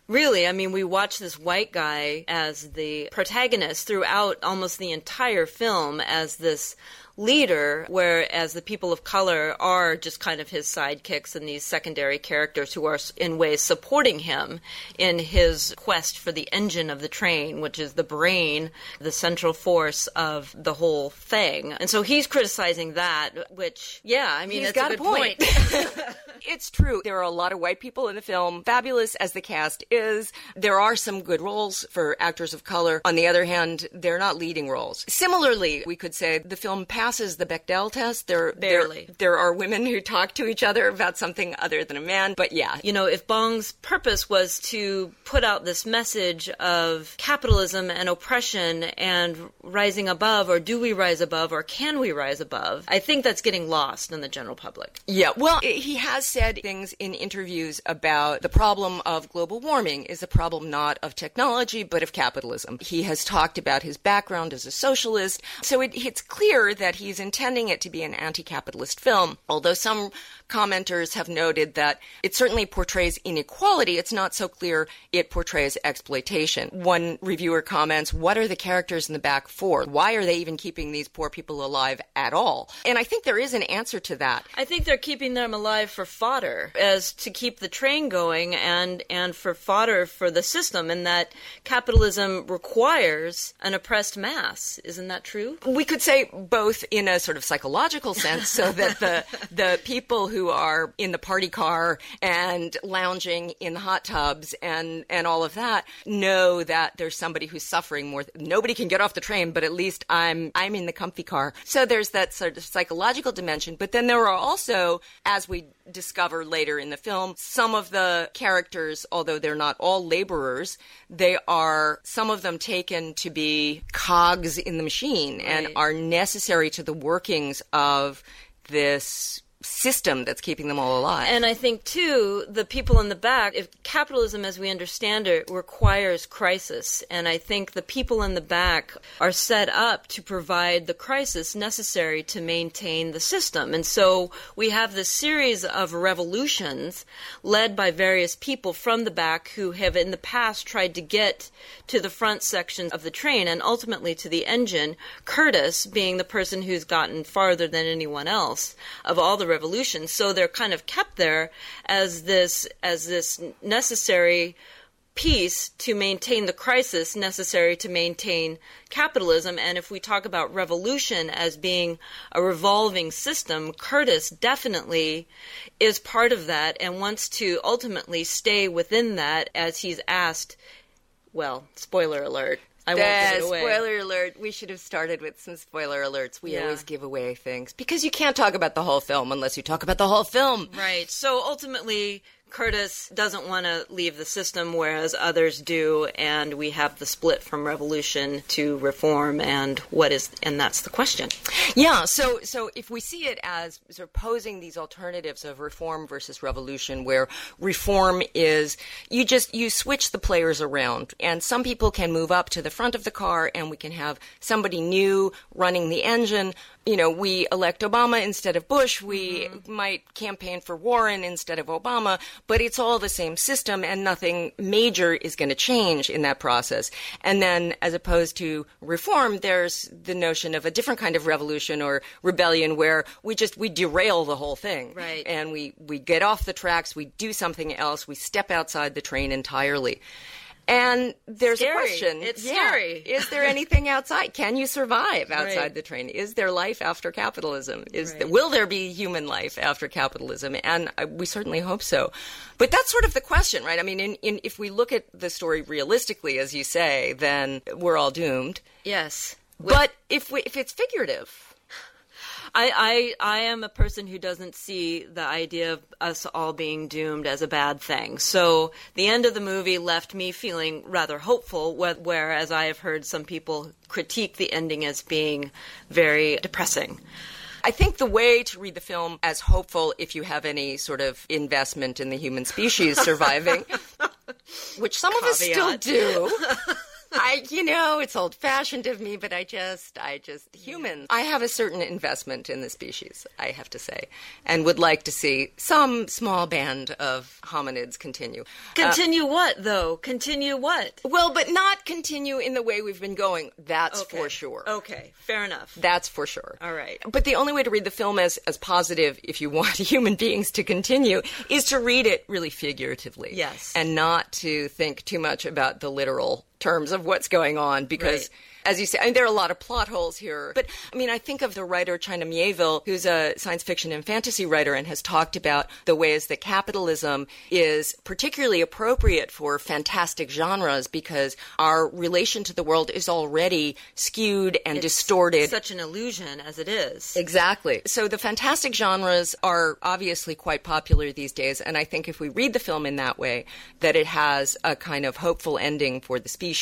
Really, I mean, we watch this white guy as the protagonist throughout almost the entire film as this leader, whereas the people of color are just kind of his sidekicks and these secondary characters who are in ways supporting him in his quest for the engine of the train, which is the brain, the central force of the whole thing. And so he's criticizing that, which, yeah, I mean, he's it's got a good a point. point. It's true. There are a lot of white people in the film, fabulous as the cast is. There are some good roles for actors of color. On the other hand, they're not leading roles. Similarly, we could say the film passes the Bechdel test. There, Barely. There, there are women who talk to each other about something other than a man, but yeah. You know, if Bong's purpose was to put out this message of capitalism and oppression and rising above, or do we rise above, or can we rise above, I think that's getting lost in the general public. Yeah, well, he has said things in interviews about the problem of global warming is a problem not of technology, but of capitalism. He has talked about his background as a socialist, so it, it's clear that he's intending it to be an anti-capitalist film, although some commenters have noted that it certainly portrays inequality. It's not so clear it portrays exploitation. One reviewer comments, what are the characters in the back for? Why are they even keeping these poor people alive at all? And I think there is an answer to that. I think they're keeping them alive for fodder, as to keep the train going and, and for fodder for the system, and that capitalism requires an oppressed mass. Isn't that true? We could say both in a sort of psychological sense, so that the the people who are in the party car and lounging in the hot tubs and, and all of that know that there's somebody who's suffering more. Nobody can get off the train, but at least I'm I'm in the comfy car. So there's that sort of psychological dimension. But then there are also, as we discover later in the film, some of the characters, although they're not all laborers, they are, some of them taken to be cogs in the machine, right, and are necessary to the workings of this system that's keeping them all alive. And I think, too, the people in the back, if capitalism as we understand it requires crisis, and I think the people in the back are set up to provide the crisis necessary to maintain the system. And so we have this series of revolutions led by various people from the back who have in the past tried to get to the front sections of the train and ultimately to the engine, Curtis being the person who's gotten farther than anyone else of all the revolution. So they're kind of kept there as this as this necessary piece to maintain the crisis necessary to maintain capitalism. And if we talk about revolution as being a revolving system, Curtis definitely is part of that and wants to ultimately stay within that, as he's asked. Well, spoiler alert. I won't give it away. Spoiler alert. We should have started with some spoiler alerts. We Yeah. always give away things because you can't talk about the whole film unless you talk about the whole film. Right. So ultimately, Curtis doesn't want to leave the system, whereas others do, and we have the split from revolution to reform, and what is, and that's the question. Yeah, so so if we see it as sort of posing these alternatives of reform versus revolution, where reform is you just you switch the players around, and some people can move up to the front of the car, and we can have somebody new running the engine. You know, we elect Obama instead of Bush. We mm-hmm. might campaign for Warren instead of Obama, but it's all the same system, and nothing major is going to change in that process. And then, as opposed to reform, there's the notion of a different kind of revolution or rebellion where we just, we derail the whole thing. Right. And we, we get off the tracks, we do something else, we step outside the train entirely. And there's Scary. a question. It's yeah. scary. Is there anything outside? Can you survive outside Right. the train? Is there life after capitalism? Is Right. there, will there be human life after capitalism? And uh, we certainly hope so. But that's sort of the question, right? I mean, in, in, if we look at the story realistically, as you say, then we're all doomed. Yes. But if we, if it's figurative... I, I I am a person who doesn't see the idea of us all being doomed as a bad thing. So the end of the movie left me feeling rather hopeful, whereas I have heard some people critique the ending as being very depressing. I think the way to read the film as hopeful, if you have any sort of investment in the human species surviving, which some of us still Caveat. do, I, you know, it's old-fashioned of me, but I just, I just, humans. I have a certain investment in the species, I have to say, and would like to see some small band of hominids continue. Continue uh, what, though? Continue what? Well, but not continue in the way we've been going. That's okay. for sure. Okay, fair enough. That's for sure. All right. But the only way to read the film as, as positive, if you want human beings to continue, is to read it really figuratively. Yes. And not to think too much about the literal terms of what's going on, because right. as you say, I mean, there are a lot of plot holes here. But, I mean, I think of the writer China Miéville, who's a science fiction and fantasy writer and has talked about the ways that capitalism is particularly appropriate for fantastic genres because our relation to the world is already skewed and it's distorted. Such an illusion as it is. Exactly. So the fantastic genres are obviously quite popular these days, and I think if we read the film in that way, that it has a kind of hopeful ending for the species.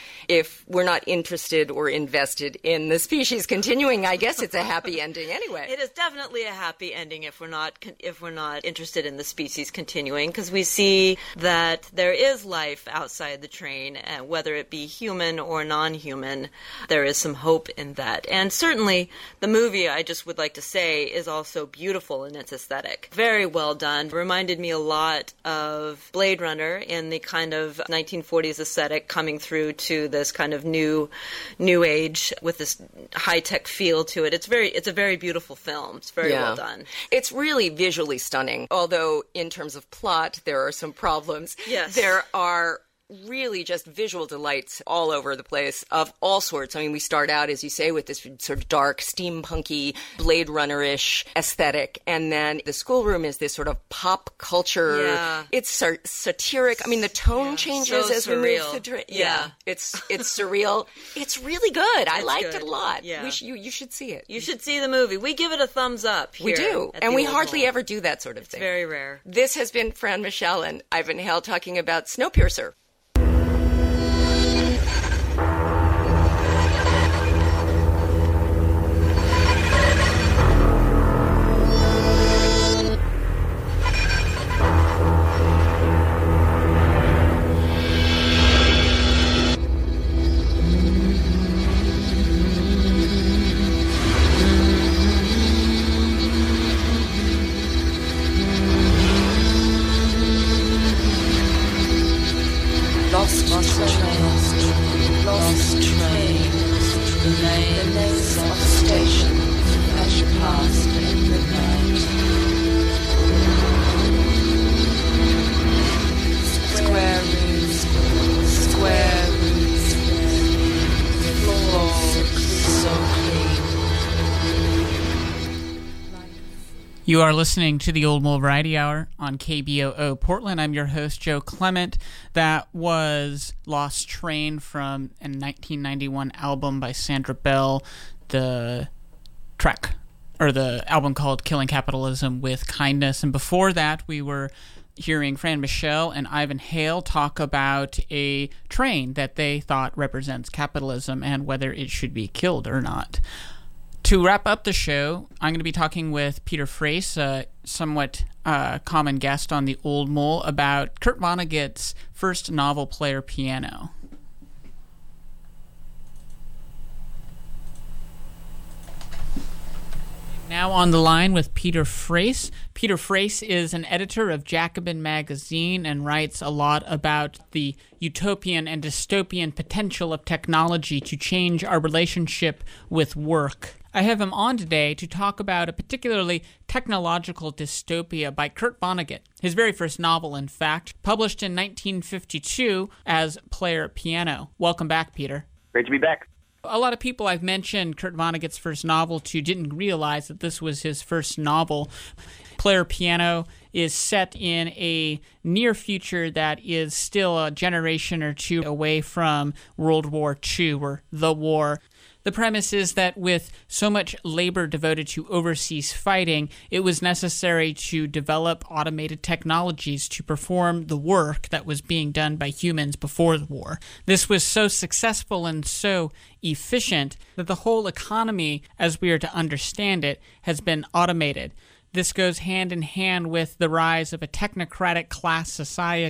If we're not interested or invested in the species continuing, I guess it's a happy ending anyway. It is definitely a happy ending if we're not if we're not interested in the species continuing, because we see that there is life outside the train, and whether it be human or non-human, there is some hope in that. And certainly the movie, I just would like to say, is also beautiful in its aesthetic. Very well done. Reminded me a lot of Blade Runner in the kind of nineteen forties aesthetic coming through to this kind of new new age with this high-tech feel to it. It's very it's a very beautiful film. It's very yeah. well done. It's really visually stunning, although in terms of plot there are some problems. Yes. There are really just visual delights all over the place of all sorts. I mean, we start out, as you say, with this sort of dark, steampunky, Blade Runner-ish aesthetic, and then the schoolroom is this sort of pop culture. Yeah. It's sar- satiric. I mean, the tone yeah. changes so as surreal. we move through. Yeah. yeah, it's it's surreal. It's really good. I it's liked good. it a lot. Yeah. We sh- you you should see it. You should see the movie. We give it a thumbs up here. We do, at and the we Old hardly Mall. ever do that sort of it's thing. Very rare. This has been Fran Michelle and Ivan Hale talking about Snowpiercer. Lost train, lost train. The names of stations flash past in the night. Square rooms, square rooms. Floor so clean. You are listening to the Old Mole Variety Hour on K B O O Portland. I'm your host, Joe Clement. That was Lost Train from a nineteen ninety-one album by Sandra Bell. The track, or the album called Killing Capitalism with Kindness. And before that, we were hearing Fran Michelle and Ivan Hale talk about a train that they thought represents capitalism and whether it should be killed or not. To wrap up the show, I'm going to be talking with Peter Frace, a somewhat uh, common guest on the Old Mole, about Kurt Vonnegut's first novel, Player Piano. Now on the line with Peter Frace. Peter Frace is an editor of Jacobin magazine and writes a lot about the utopian and dystopian potential of technology to change our relationship with work. I have him on today to talk about a particularly technological dystopia by Kurt Vonnegut, his very first novel, in fact, published in nineteen fifty-two as Player Piano. Welcome back, Peter. Great to be back. A lot of people I've mentioned Kurt Vonnegut's first novel to didn't realize that this was his first novel. Player Piano is set in a near future that is still a generation or two away from World War Two, or the war. The premise is that with so much labor devoted to overseas fighting, it was necessary to develop automated technologies to perform the work that was being done by humans before the war. This was so successful and so efficient that the whole economy, as we are to understand it, has been automated. This goes hand in hand with the rise of a technocratic class society.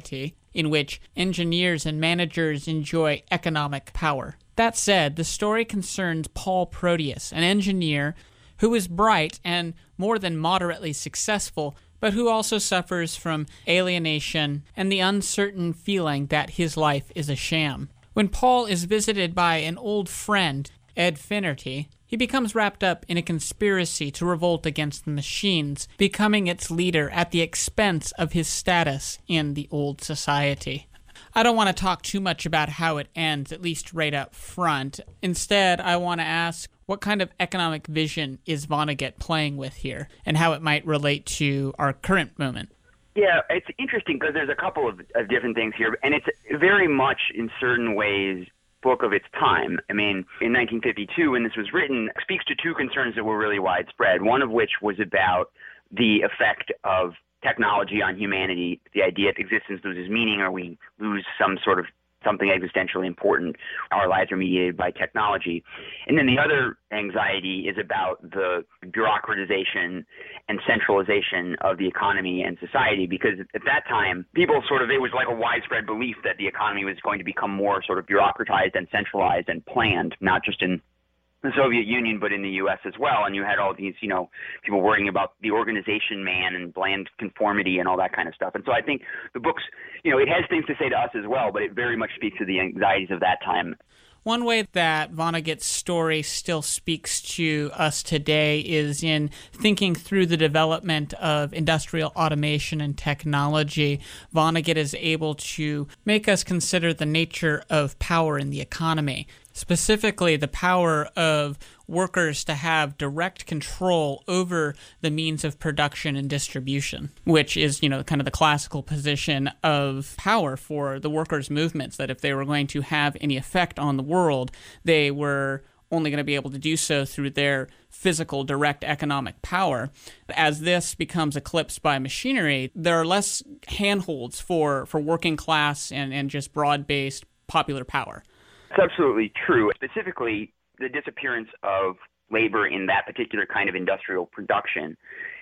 in which engineers and managers enjoy economic power. That said, the story concerns Paul Proteus, an engineer who is bright and more than moderately successful, but who also suffers from alienation and the uncertain feeling that his life is a sham. When Paul is visited by an old friend, Ed Finnerty, he becomes wrapped up in a conspiracy to revolt against the machines, becoming its leader at the expense of his status in the old society. I don't want to talk too much about how it ends, at least right up front. Instead, I want to ask, what kind of economic vision is Vonnegut playing with here, and how it might relate to our current moment? Yeah, it's interesting because there's a couple of, of different things here, and it's very much, in certain ways, book of its time. I mean, in nineteen fifty-two, when this was written, it speaks to two concerns that were really widespread, one of which was about the effect of technology on humanity, the idea that existence loses meaning or we lose some sort of something existentially important. Our lives are mediated by technology. And then the other anxiety is about the bureaucratization and centralization of the economy and society, because at that time, people sort of, it was like a widespread belief that the economy was going to become more sort of bureaucratized and centralized and planned, not just in the Soviet Union, but in the U S as well. And you had all these, you know, people worrying about the organization man and bland conformity and all that kind of stuff. And so I think the book's, you know, it has things to say to us as well, but it very much speaks to the anxieties of that time. One way that Vonnegut's story still speaks to us today is in thinking through the development of industrial automation and technology. Vonnegut is able to make us consider the nature of power in the economy, specifically the power of workers to have direct control over the means of production and distribution, which is, you know, kind of the classical position of power for the workers' movements, that if they were going to have any effect on the world, they were only going to be able to do so through their physical, direct economic power. As this becomes eclipsed by machinery, there are less handholds for, for working class and, and just broad-based popular power. It's absolutely true. Specifically, the disappearance of labor in that particular kind of industrial production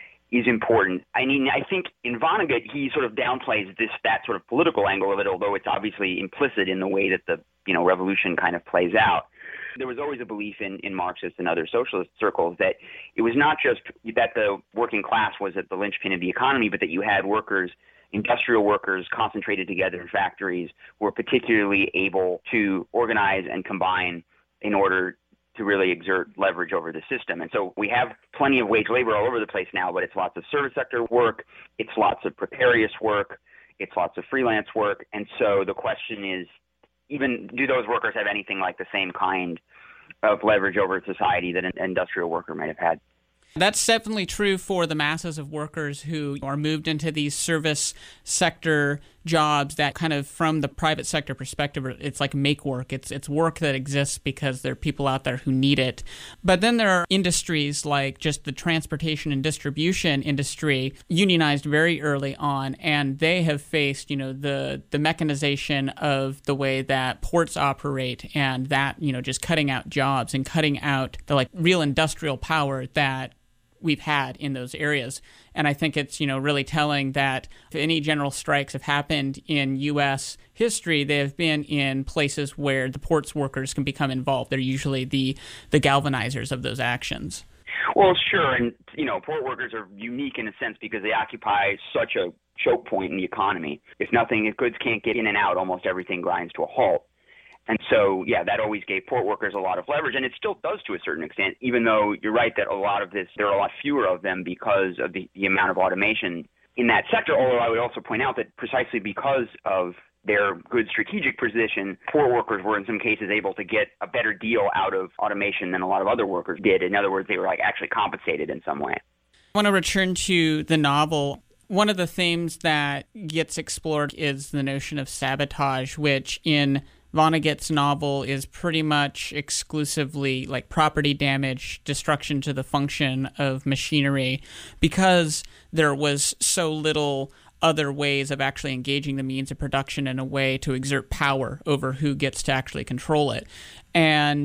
is important. I mean, I think in Vonnegut, he sort of downplays this, that sort of political angle of it, although it's obviously implicit in the way that the, you know, revolution kind of plays out. There was always a belief in, in Marxist and other socialist circles that it was not just that the working class was at the linchpin of the economy, but that you had workers, industrial workers concentrated together in factories, who were particularly able to organize and combine in order to really exert leverage over the system. And so we have plenty of wage labor all over the place now, but it's lots of service sector work, it's lots of precarious work, it's lots of freelance work. And so the question is, even do those workers have anything like the same kind of leverage over society that an industrial worker might have had? That's definitely true for the masses of workers who are moved into these service sector jobs that kind of, from the private sector perspective, it's like make work. It's it's work that exists because there are people out there who need it. But then there are industries like just the transportation and distribution industry, unionized very early on, and they have faced, you know, the the mechanization of the way that ports operate, and that, you know, just cutting out jobs and cutting out the like real industrial power that we've had in those areas. And I think it's, you know, really telling that if any general strikes have happened in U S history, they have been in places where the ports workers can become involved. They're usually the, the galvanizers of those actions. Well, sure. And, you know, port workers are unique in a sense because they occupy such a choke point in the economy. If nothing, if goods can't get in and out, almost everything grinds to a halt. And so, yeah, that always gave port workers a lot of leverage, and it still does to a certain extent, even though you're right that a lot of this, there are a lot fewer of them because of the, the amount of automation in that sector, although I would also point out that precisely because of their good strategic position, port workers were in some cases able to get a better deal out of automation than a lot of other workers did. In other words, they were like actually compensated in some way. I want to return to the novel. One of the themes that gets explored is the notion of sabotage, which in Vonnegut's novel is pretty much exclusively like property damage, destruction to the function of machinery, because there was so little other ways of actually engaging the means of production in a way to exert power over who gets to actually control it. And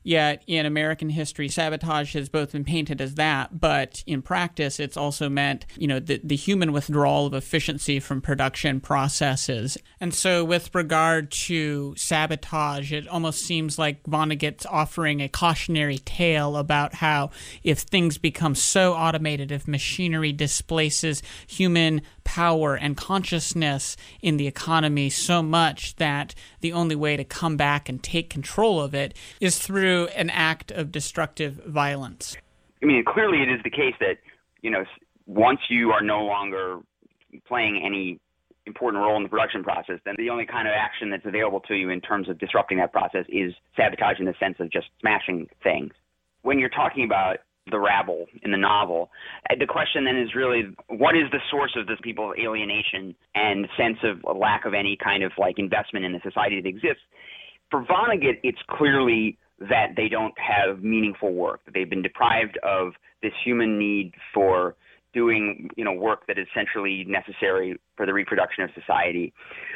Yet in American history, sabotage has both been painted as that, but in practice, it's also meant, you know, the, the human withdrawal of efficiency from production processes. And so with regard to sabotage, it almost seems like Vonnegut's offering a cautionary tale about how if things become so automated, if machinery displaces human power and consciousness in the economy so much that the only way to come back and take control of it is through an act of destructive violence. I mean, clearly it is the case that, you know, once you are no longer playing any important role in the production process, then the only kind of action that's available to you in terms of disrupting that process is sabotage in the sense of just smashing things. When you're talking about the rabble in the novel, the question then is really, what is the source of this people's alienation and sense of a lack of any kind of like investment in the society that exists? For Vonnegut, it's clearly that they don't have meaningful work, that they've been deprived of this human need for doing, you know, work that is centrally necessary for the reproduction of society.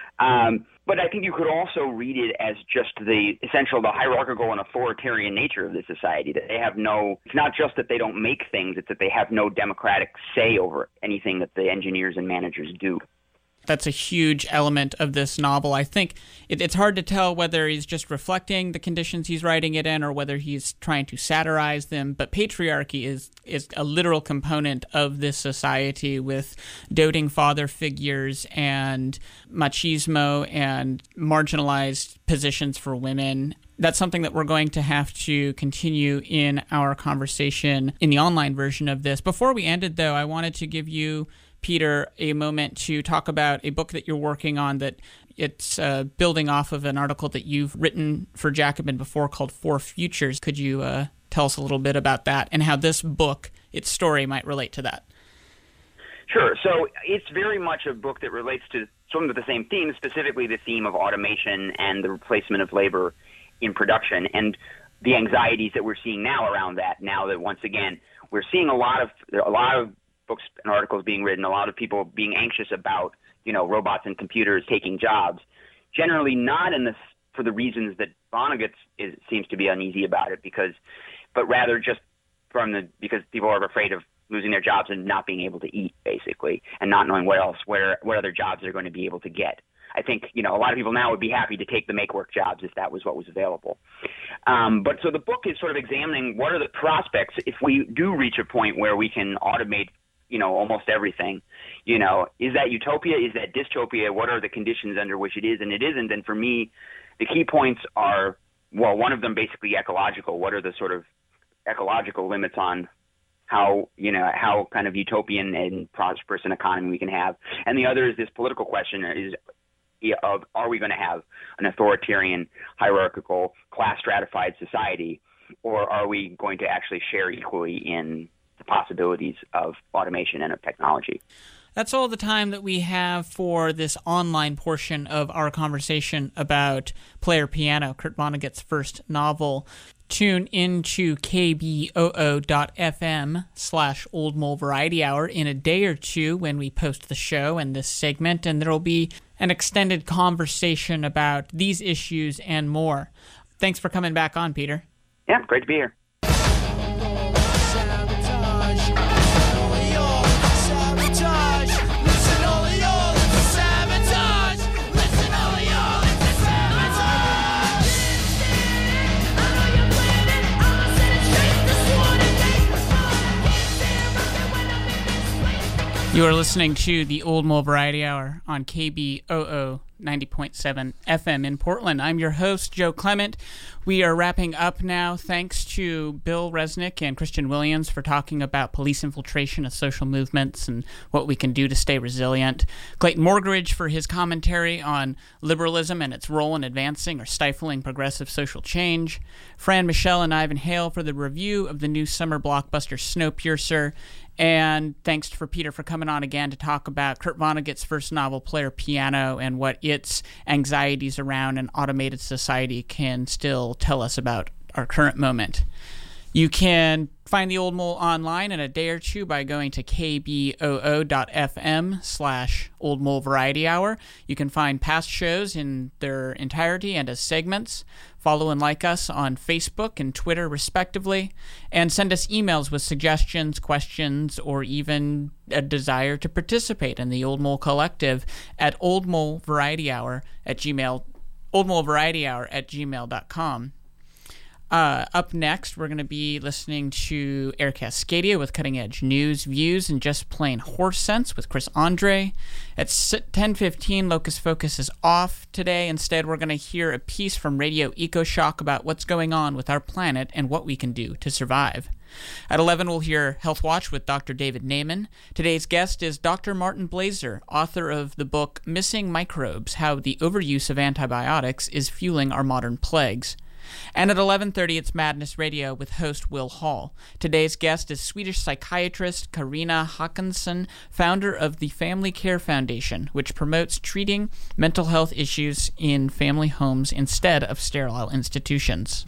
Um, but I think you could also read it as just the essential, the hierarchical and authoritarian nature of the society, that they have no, it's not just that they don't make things, it's that they have no democratic say over anything that the engineers and managers do. That's a huge element of this novel. I think it, it's hard to tell whether he's just reflecting the conditions he's writing it in or whether he's trying to satirize them, but patriarchy is, is a literal component of this society with doting father figures and machismo and marginalized positions for women. That's something that we're going to have to continue in our conversation in the online version of this. Before we ended, though, I wanted to give you, Peter, a moment to talk about a book that you're working on that it's uh, building off of an article that you've written for Jacobin before called Four Futures. Could you uh, tell us a little bit about that and how this book, its story, might relate to that? Sure. So it's very much a book that relates to some of the same themes, specifically the theme of automation and the replacement of labor in production and the anxieties that we're seeing now around that, now that once again we're seeing a lot of a lot of books and articles being written, a lot of people being anxious about, you know, robots and computers taking jobs, generally not in this for the reasons that Vonnegut is, seems to be uneasy about it, because, but rather just from the, because people are afraid of losing their jobs and not being able to eat, basically, and not knowing what else, where, what other jobs they're going to be able to get. I think, you know, a lot of people now would be happy to take the make-work jobs if that was what was available. Um, but so the book is sort of examining what are the prospects if we do reach a point where we can automate, you know, almost everything. You know, is that utopia? Is that dystopia? What are the conditions under which it is and it isn't? And for me, the key points are, well, one of them basically ecological. What are the sort of ecological limits on how, you know, how kind of utopian and prosperous an economy we can have? And the other is this political question is, of are we going to have an authoritarian, hierarchical, class stratified society, or are we going to actually share equally in the possibilities of automation and of technology? That's all the time that we have for this online portion of our conversation about Player Piano, Kurt Vonnegut's first novel. Tune into K B O O dot F M slash Old Mole Variety Hour in a day or two when we post the show and this segment, and there will be an extended conversation about these issues and more. Thanks for coming back on, Peter. Yeah, great to be here. You are listening to the Old Mole Variety Hour on K B O O ninety point seven F M in Portland. I'm your host, Joe Clement. We are wrapping up now. Thanks to Bill Resnick and Christian Williams for talking about police infiltration of social movements and what we can do to stay resilient. Clayton Morgridge for his commentary on liberalism and its role in advancing or stifling progressive social change. Fran Michelle and Ivan Hale for the review of the new summer blockbuster Snowpiercer. And thanks for Peter for coming on again to talk about Kurt Vonnegut's first novel, Player Piano, and what its anxieties around an automated society can still tell us about our current moment. You can find the Old Mole online in a day or two by going to kboo.fm slash Old Mole Variety Hour. You can find past shows in their entirety and as segments. Follow and like us on Facebook and Twitter, respectively. And send us emails with suggestions, questions, or even a desire to participate in the Old Mole Collective at oldmolevarietyhour at gmail, oldmolevarietyhour at gmail dot com. Uh, up next, we're going to be listening to Air Cascadia with Cutting Edge News, Views, and Just Plain Horse Sense with Chris Andre. At ten fifteen, Locus Focus is off today. Instead, we're going to hear a piece from Radio EcoShock about what's going on with our planet and what we can do to survive. At eleven, we'll hear Health Watch with Doctor David Naiman. Today's guest is Doctor Martin Blaser, author of the book Missing Microbes, How the Overuse of Antibiotics is Fueling Our Modern Plagues. And at eleven thirty, it's Madness Radio with host Will Hall. Today's guest is Swedish psychiatrist Karina Håkansson, founder of the Family Care Foundation, which promotes treating mental health issues in family homes instead of sterile institutions.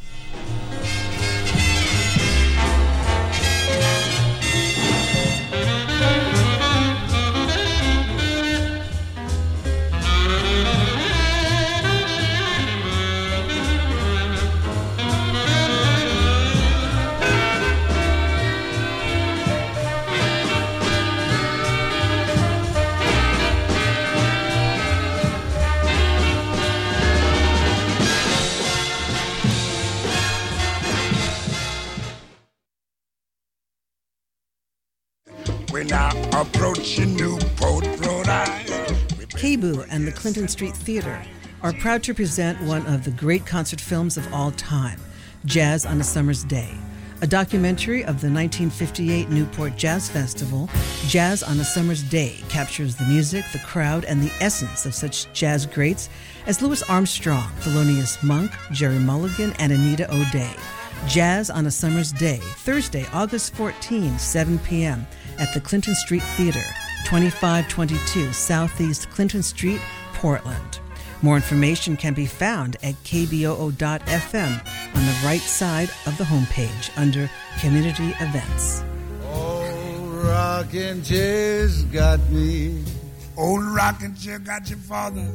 We're now approaching Newport, Rhode Island. K B O O and the Clinton Street Theater are proud to present one of the great concert films of all time, Jazz on a Summer's Day. A documentary of the nineteen fifty-eight Newport Jazz Festival, Jazz on a Summer's Day captures the music, the crowd, and the essence of such jazz greats as Louis Armstrong, Thelonious Monk, Jerry Mulligan, and Anita O'Day. Jazz on a Summer's Day, Thursday, August fourteenth, seven p.m. at the Clinton Street Theater, twenty-five twenty-two Southeast Clinton Street, Portland. More information can be found at k b o o dot f m on the right side of the homepage under Community Events. Old rockin' chair's got me. Old rockin' chair got your father.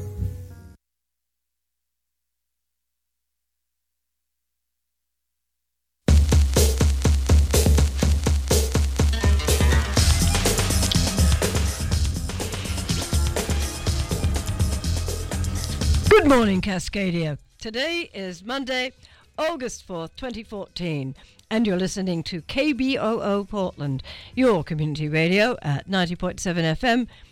Good morning, Cascadia. Today is Monday, August fourth, twenty fourteen, and you're listening to K B O O Portland, your community radio at ninety point seven F M